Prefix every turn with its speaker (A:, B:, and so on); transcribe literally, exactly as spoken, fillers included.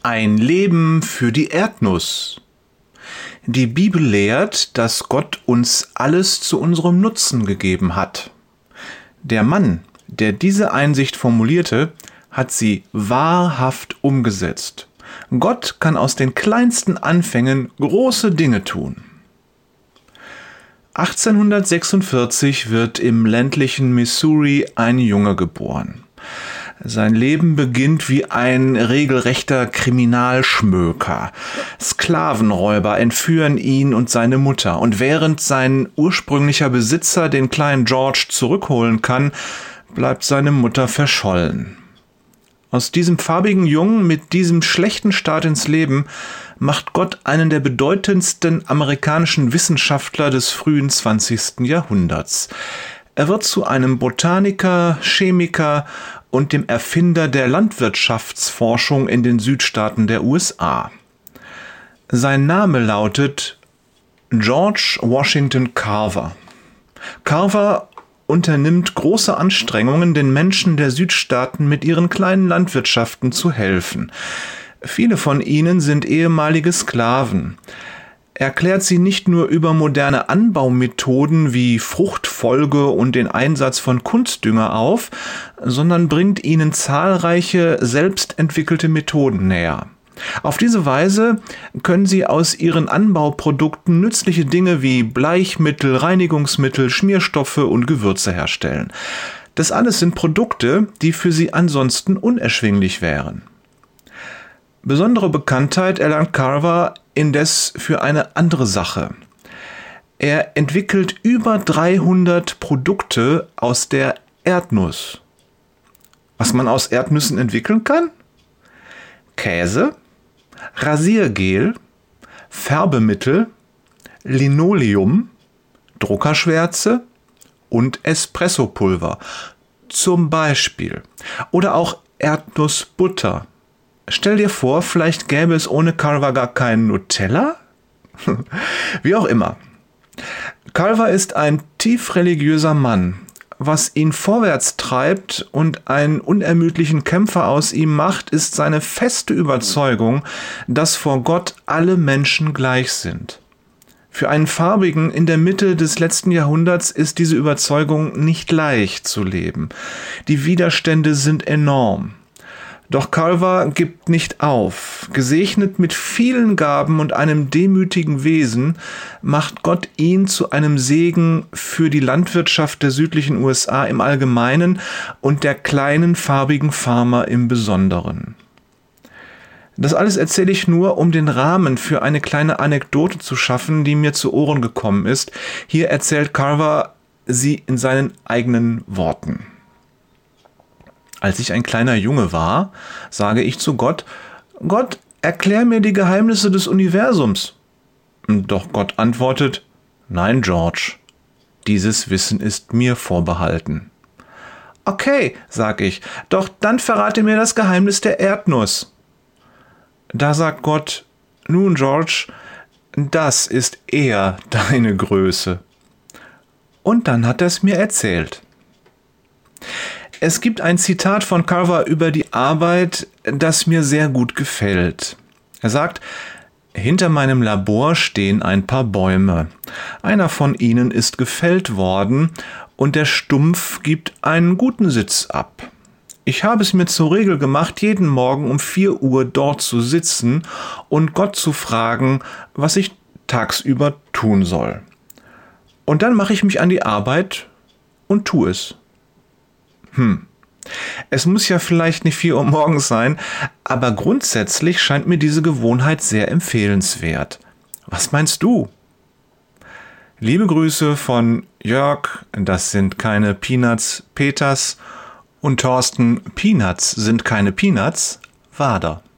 A: Ein Leben für die Erdnuss. Die Bibel lehrt, dass Gott uns alles zu unserem Nutzen gegeben hat. Der Mann, der diese Einsicht formulierte, hat sie wahrhaft umgesetzt. Gott kann aus den kleinsten Anfängen große Dinge tun. achtzehnhundertsechsundvierzig wird im ländlichen Missouri ein Junge geboren. Sein Leben beginnt wie ein regelrechter Kriminalschmöker. Sklavenräuber entführen ihn und seine Mutter, und während sein ursprünglicher Besitzer den kleinen George zurückholen kann, bleibt seine Mutter verschollen. Aus diesem farbigen Jungen mit diesem schlechten Start ins Leben macht Gott einen der bedeutendsten amerikanischen Wissenschaftler des frühen zwanzigsten Jahrhunderts. Er wird zu einem Botaniker, Chemiker und dem Erfinder der Landwirtschaftsforschung in den Südstaaten der U S A. Sein Name lautet George Washington Carver. Carver unternimmt große Anstrengungen, den Menschen der Südstaaten mit ihren kleinen Landwirtschaften zu helfen. Viele von ihnen sind ehemalige Sklaven. Er klärt sie nicht nur über moderne Anbaumethoden wie Fruchtfolge und den Einsatz von Kunstdünger auf, sondern bringt ihnen zahlreiche selbstentwickelte Methoden näher. Auf diese Weise können sie aus ihren Anbauprodukten nützliche Dinge wie Bleichmittel, Reinigungsmittel, Schmierstoffe und Gewürze herstellen. Das alles sind Produkte, die für sie ansonsten unerschwinglich wären. Besondere Bekanntheit erlangt Carver indes für eine andere Sache. Er entwickelt über dreihundert Produkte aus der Erdnuss. Was man aus Erdnüssen entwickeln kann? Käse, Rasiergel, Färbemittel, Linoleum, Druckerschwärze und Espressopulver zum Beispiel. Oder auch Erdnussbutter. Stell dir vor, vielleicht gäbe es ohne Carver gar keinen Nutella? Wie auch immer. Carver ist ein tief religiöser Mann. Was ihn vorwärts treibt und einen unermüdlichen Kämpfer aus ihm macht, ist seine feste Überzeugung, dass vor Gott alle Menschen gleich sind. Für einen Farbigen in der Mitte des letzten Jahrhunderts ist diese Überzeugung nicht leicht zu leben. Die Widerstände sind enorm. Doch Carver gibt nicht auf. Gesegnet mit vielen Gaben und einem demütigen Wesen macht Gott ihn zu einem Segen für die Landwirtschaft der südlichen U S A im Allgemeinen und der kleinen farbigen Farmer im Besonderen. Das alles erzähle ich nur, um den Rahmen für eine kleine Anekdote zu schaffen, die mir zu Ohren gekommen ist. Hier erzählt Carver sie in seinen eigenen Worten. Als ich ein kleiner Junge war, sage ich zu Gott: Gott, erklär mir die Geheimnisse des Universums. Doch Gott antwortet: Nein, George, dieses Wissen ist mir vorbehalten. Okay, sag ich, doch dann verrate mir das Geheimnis der Erdnuss. Da sagt Gott: Nun, George, das ist eher deine Größe. Und dann hat er es mir erzählt. Es gibt ein Zitat von Carver über die Arbeit, das mir sehr gut gefällt. Er sagt: Hinter meinem Labor stehen ein paar Bäume. Einer von ihnen ist gefällt worden und der Stumpf gibt einen guten Sitz ab. Ich habe es mir zur Regel gemacht, jeden Morgen um vier Uhr dort zu sitzen und Gott zu fragen, was ich tagsüber tun soll. Und dann mache ich mich an die Arbeit und tue es. Hm. Es muss ja vielleicht nicht vier Uhr morgens sein, aber grundsätzlich scheint mir diese Gewohnheit sehr empfehlenswert. Was meinst du? Liebe Grüße von Jörg, das sind keine Peanuts, Peters, und Thorsten, Peanuts sind keine Peanuts, Wader.